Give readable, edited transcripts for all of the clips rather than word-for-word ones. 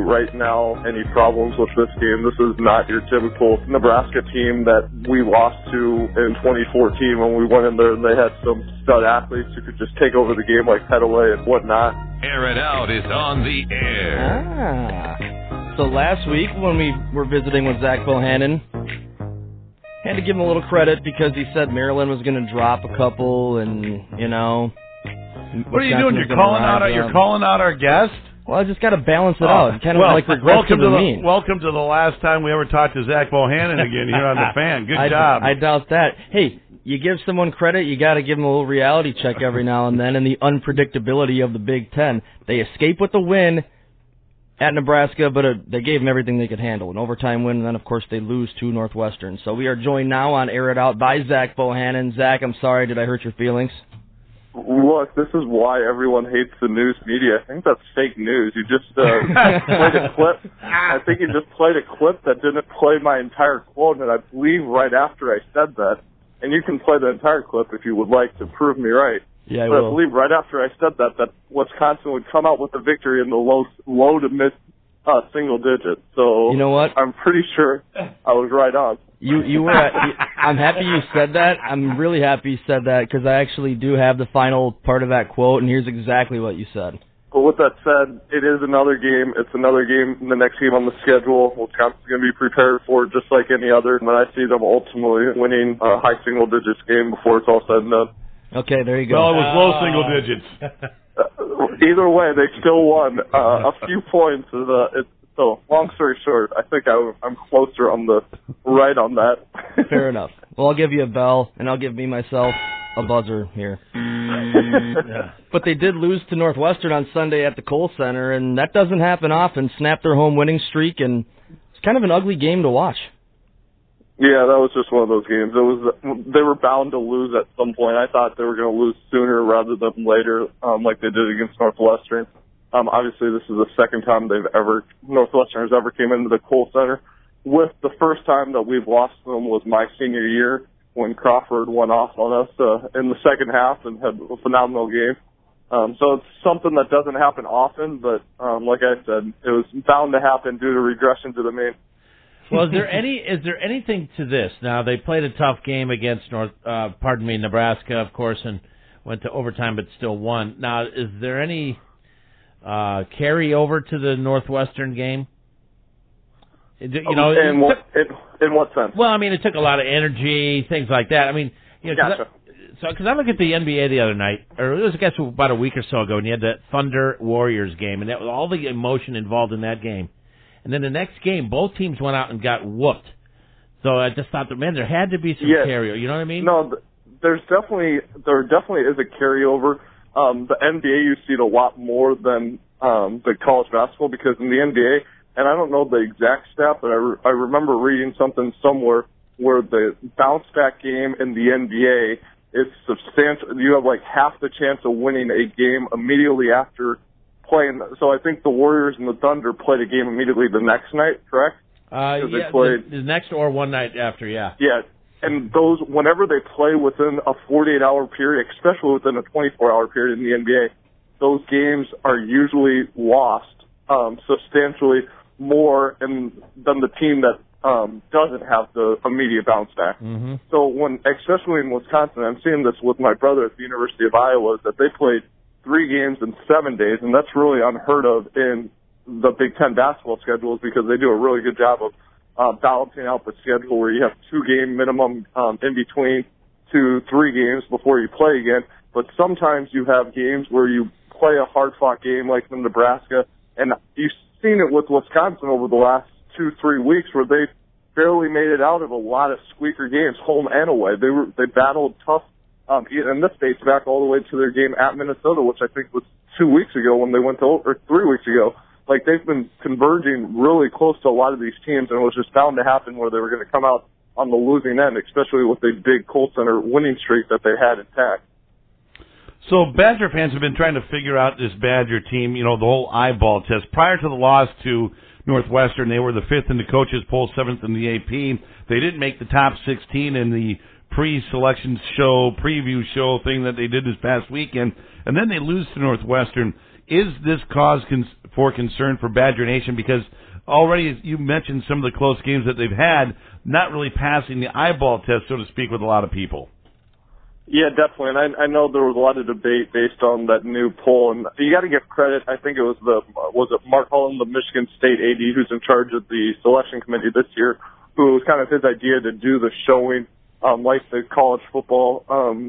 right now any problems with this game. This is not your typical Nebraska team that we lost to in 2014 when we went in there and they had some stud athletes who could just take over the game like Pettaway and whatnot. Air It Out is on the air. So last week when we were visiting with Zach Bohannon, had to give him a little credit because he said Maryland was going to drop a couple and, you know. What are you doing? You're calling out our guest? Well, I just got to balance it out. Kind of like regrets to the mean. Welcome to the last time we ever talked to Zach Bohannon again here on The Fan. Good job. I doubt that. Hey, you give someone credit, you got to give them a little reality check every now and then, and the unpredictability of the Big Ten. They escape with the win at Nebraska, but they gave them everything they could handle. An overtime win, and then, of course, they lose to Northwestern. So we are joined now on Air It Out by Zach Bohannon. Zach, I'm sorry, did I hurt your feelings? Look, this is why everyone hates the news media. I think that's fake news. You just played a clip. I think you just played a clip that didn't play my entire quote, and I believe right after I said that. And you can play the entire clip if you would like to prove me right. Yeah, I believe right after I said that Wisconsin would come out with a victory in the low to mid single digits. So you know what? I'm pretty sure I was right on. You were. I'm happy you said that. I'm really happy you said that because I actually do have the final part of that quote, and here's exactly what you said. But with that said, it is another game. It's another game, the next game on the schedule. Wisconsin's going to be prepared for it just like any other. And I see them ultimately winning a high single digits game before it's all said and done. Okay, there you go. Well, it was low single digits. Either way, they still won a few points. So, long story short, I think I'm closer on the right on that. Fair enough. Well, I'll give you a bell, and I'll give myself a buzzer here. Yeah. But they did lose to Northwestern on Sunday at the Kohl Center, and that doesn't happen often. Snapped their home winning streak, and it's kind of an ugly game to watch. Yeah, that was just one of those games. They were bound to lose at some point. I thought they were going to lose sooner rather than later, like they did against Northwestern. Obviously, this is the second time Northwestern has ever came into the Kohl Center. With the first time that we've lost them was my senior year when Crawford went off on us in the second half and had a phenomenal game. So it's something that doesn't happen often, but like I said, it was bound to happen due to regression to the mean. Well, is there anything to this? Now, they played a tough game against Nebraska, of course, and went to overtime but still won. Now, is there any carry over to the Northwestern game? You know, in what sense? Well, I mean, it took a lot of energy, things like that. I mean, you know, gotcha. Because I looked at the NBA the other night, or it was, I guess, about a week or so ago, and you had that Thunder Warriors game, and that was all the emotion involved in that game. And then the next game, both teams went out and got whooped. So I just thought that, man, there had to be some carryover. You know what I mean? No, there definitely is a carryover. The NBA you see it a lot more than the college basketball because in the NBA, and I don't know the exact stat, but I remember reading something somewhere where the bounce back game in the NBA is substantial. You have like half the chance of winning a game immediately after playing. So I think the Warriors and the Thunder played a game immediately the next night, correct? Yeah, the next or one night after, yeah. Yeah, and those, whenever they play within a 48-hour period, especially within a 24-hour period in the NBA, those games are usually lost substantially more than the team that doesn't have the immediate bounce back. Mm-hmm. So especially in Wisconsin, I'm seeing this with my brother at the University of Iowa, that they played 3 games in 7 days, and that's really unheard of in the Big Ten basketball schedules because they do a really good job of balancing out the schedule where you have 2-game minimum in between 2-3 games before you play again. But sometimes you have games where you play a hard-fought game like in Nebraska, and you've seen it with Wisconsin over the last 2-3 weeks where they barely made it out of a lot of squeaker games, home and away. They battled tough, and this dates back all the way to their game at Minnesota, which I think was 2 weeks ago when they went to, or 3 weeks ago. Like, they've been converging really close to a lot of these teams, and it was just bound to happen where they were going to come out on the losing end, especially with the big Kohl Center winning streak that they had intact. So Badger fans have been trying to figure out this Badger team, you know, the whole eyeball test. Prior to the loss to Northwestern, they were the 5th in the coaches' poll, 7th in the AP. They didn't make the top 16 in the pre-selection show, preview show thing that they did this past weekend, and then they lose to Northwestern. Is this cause for concern for Badger Nation? Because already you mentioned some of the close games that they've had, not really passing the eyeball test, so to speak, with a lot of people. Yeah, definitely. And I know there was a lot of debate based on that new poll, and you got to give credit. I think it was Mark Holland, the Michigan State AD, who's in charge of the selection committee this year, who was kind of his idea to do the showing, like the college football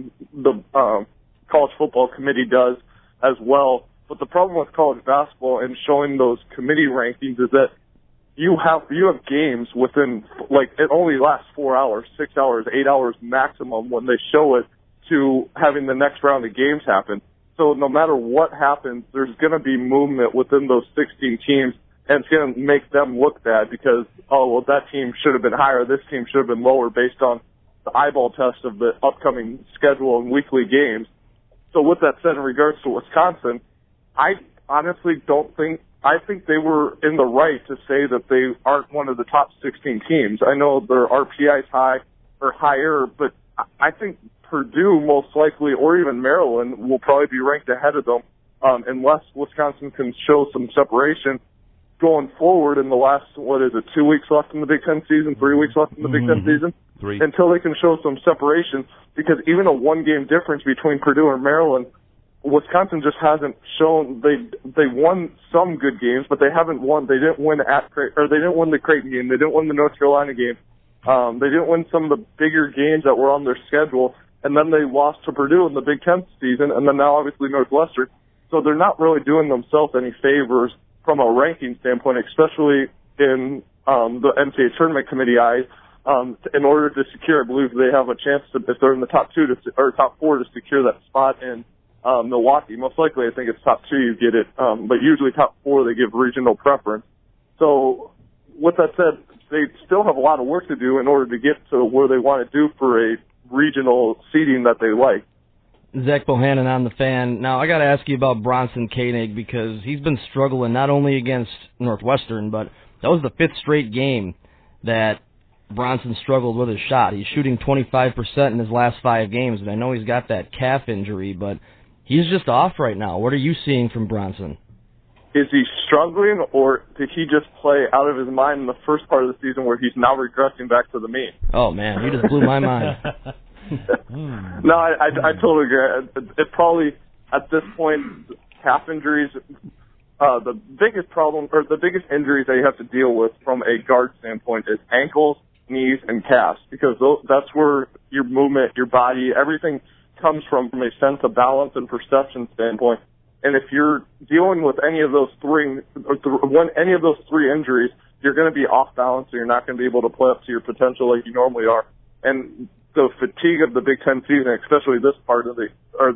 committee does as well. But the problem with college basketball and showing those committee rankings is that you have games within, like, it only lasts 4 hours, 6 hours, 8 hours maximum when they show it, to having the next round of games happen. So no matter what happens, there's going to be movement within those 16 teams, and it's going to make them look bad because, oh, well, that team should have been higher, this team should have been lower based on the eyeball test of the upcoming schedule and weekly games. So with that said, in regards to Wisconsin, I honestly I think they were in the right to say that they aren't one of the top 16 teams. I know their RPI is high or higher, but I think Purdue most likely, or even Maryland, will probably be ranked ahead of them unless Wisconsin can show some separation going forward in the last, 2 weeks left in the Big Ten season, 3 weeks left in the Big Ten season? 3. Until they can show some separation, because even a one-game difference between Purdue and Maryland, Wisconsin just hasn't shown. They won some good games, but they haven't won. They didn't win they didn't win the Creighton game. They didn't win the North Carolina game. They didn't win some of the bigger games that were on their schedule, and then they lost to Purdue in the Big Ten season, and then now obviously Northwestern. So they're not really doing themselves any favors from a ranking standpoint, especially in the NCAA tournament committee eyes. In order to secure, I believe they have a chance to, if they're in the top top 4, to secure that spot in Milwaukee. Most likely, I think it's top 2 you get it, but usually top 4 they give regional preference. So with that said, they still have a lot of work to do in order to get to where they want to do for a regional seeding that they like. Zach Bohannon on the Fan. Now, I got to ask you about Bronson Koenig, because he's been struggling not only against Northwestern, but that was the 5th straight game that Bronson struggled with his shot. He's shooting 25% in his last 5 games, and I know he's got that calf injury, but he's just off right now. What are you seeing from Bronson? Is he struggling, or did he just play out of his mind in the first part of the season where he's now regressing back to the mean? Oh, man, you just blew my mind. No, I totally agree. It probably, at this point, calf injuries, the biggest problem, or the biggest injuries that you have to deal with from a guard standpoint is ankles, knees, and calves, because that's where your movement, your body, everything comes from a sense of balance and perception standpoint. And if you're dealing with any of those three injuries, you're going to be off balance, so you're not going to be able to play up to your potential like you normally are. And the fatigue of the Big Ten season, especially this part of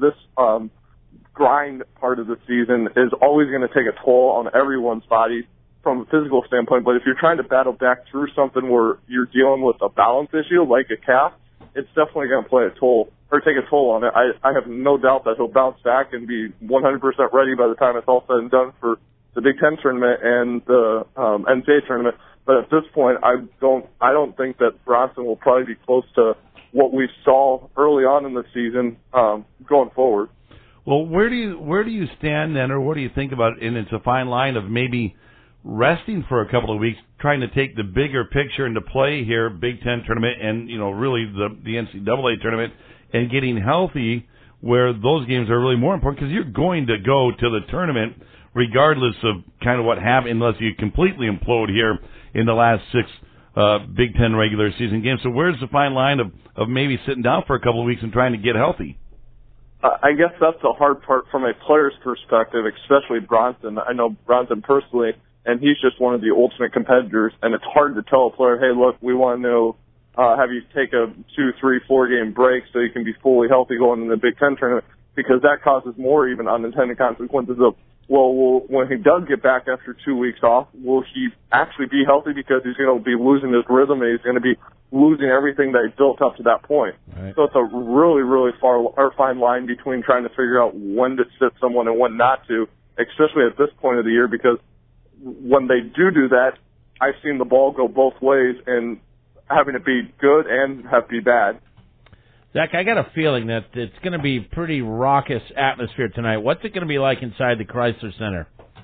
grind part of the season, is always going to take a toll on everyone's body from a physical standpoint. But if you're trying to battle back through something where you're dealing with a balance issue like a calf, it's definitely going to play a toll, or take a toll on it. I have no doubt that he'll bounce back and be 100% ready by the time it's all said and done for the Big Ten tournament and the NCAA tournament. But at this point, I don't think that Bronson will probably be close to what we saw early on in the season going forward. Well, where do you stand then, or what do you think about it? And it's a fine line of maybe resting for a couple of weeks, trying to take the bigger picture into play here, Big Ten tournament, and really the NCAA tournament, and getting healthy, where those games are really more important, because you're going to go to the tournament regardless of kind of what happened, unless you completely implode here in the last 6 Big Ten regular season games. So where's the fine line of maybe sitting down for a couple of weeks and trying to get healthy? I guess that's the hard part from a player's perspective, especially Bronson. I know Bronson personally, and he's just one of the ultimate competitors, and it's hard to tell a player, hey, look, we want to have you take a 2, 3, 4 game break so you can be fully healthy going in the Big Ten tournament, because that causes more even unintended consequences of, well, when he does get back after 2 weeks off, will he actually be healthy, because he's going to be losing his rhythm and he's going to be losing everything that he built up to that point. Right. So it's a really, really fine line between trying to figure out when to sit someone and when not to, especially at this point of the year, because when they do that, I've seen the ball go both ways and having it be good and have it be bad. Zach, I got a feeling that it's going to be pretty raucous atmosphere tonight. What's it going to be like inside the Chrysler Center?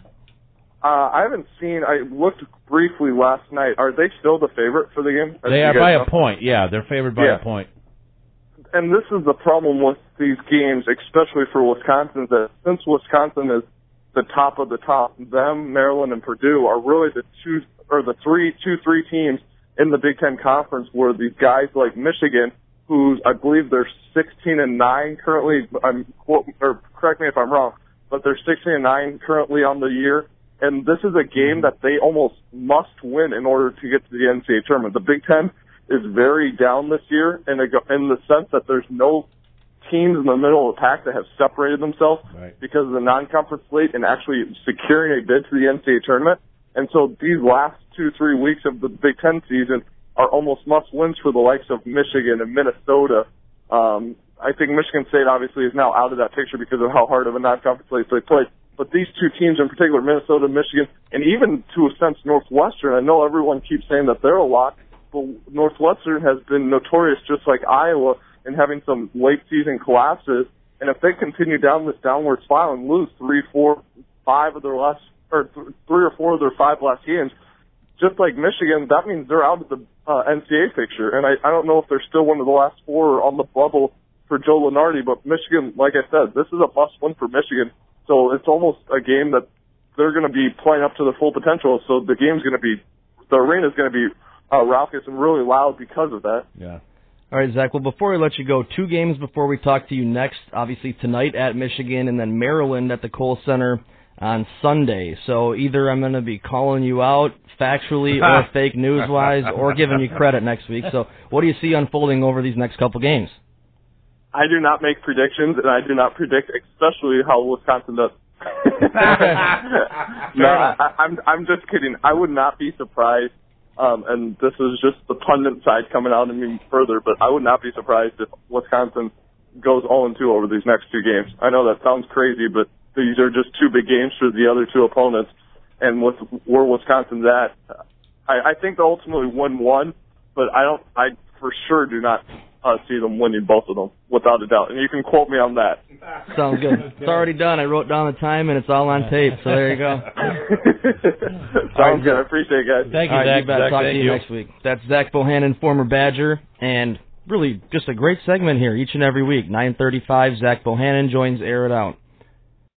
I haven't seen. I looked briefly last night. Are they still the favorite for the game? They are by a point. Yeah, they're favored by a point. And this is the problem with these games, especially for Wisconsin, that since Wisconsin is the top of the top, them, Maryland, and Purdue are really the three teams in the Big Ten Conference where these guys like Michigan, who I believe they're 16-9 currently. Correct me if I'm wrong, but they're 16-9 currently on the year. And this is a game that they almost must win in order to get to the NCAA tournament. The Big Ten is very down this year in the sense that there's no teams in the middle of the pack that have separated themselves because of the non-conference slate and actually securing a bid to the NCAA tournament. And so these last 2-3 weeks of the Big Ten season are almost must-wins for the likes of Michigan and Minnesota. I think Michigan State obviously is now out of that picture because of how hard of a non-conference slate they played. But these two teams in particular, Minnesota, Michigan, and even to a sense Northwestern, I know everyone keeps saying that they're a lock, but Northwestern has been notorious, just like Iowa, in having some late-season collapses. And if they continue down this downward spiral and lose 3 or 4 of their 5 last games, just like Michigan, that means they're out of the NCAA picture. And I don't know if they're still one of the last 4 on the bubble for Joe Lunardi, but Michigan, like I said, this is a must-win for Michigan. So it's almost a game that they're going to be playing up to their full potential. So the arena's going to be raucous and really loud because of that. Yeah. All right, Zach. Well, before we let you go, 2 games before we talk to you next. Obviously tonight at Michigan, and then Maryland at the Kohl Center on Sunday. So either I'm going to be calling you out factually or fake news-wise, or giving you credit next week. So what do you see unfolding over these next couple games? I do not make predictions, and I do not predict, especially how Wisconsin does. No, I'm just kidding. I would not be surprised, and this is just the pundit side coming out of me further, but I would not be surprised if Wisconsin goes 0-2 over these next 2 games. I know that sounds crazy, but these are just 2 big games for the other 2 opponents, and with where Wisconsin's at, I think they'll ultimately win 1, but I for sure do not see them winning both of them, without a doubt. And you can quote me on that. Sounds good. It's already done. I wrote down the time, and it's all on tape, so there you go. Sounds good. I appreciate it, guys. Thank you, Zach. Zach. Talk to you next week. That's Zach Bohannon, former Badger, and really just a great segment here each and every week. 9:35, Zach Bohannon joins Air It Out.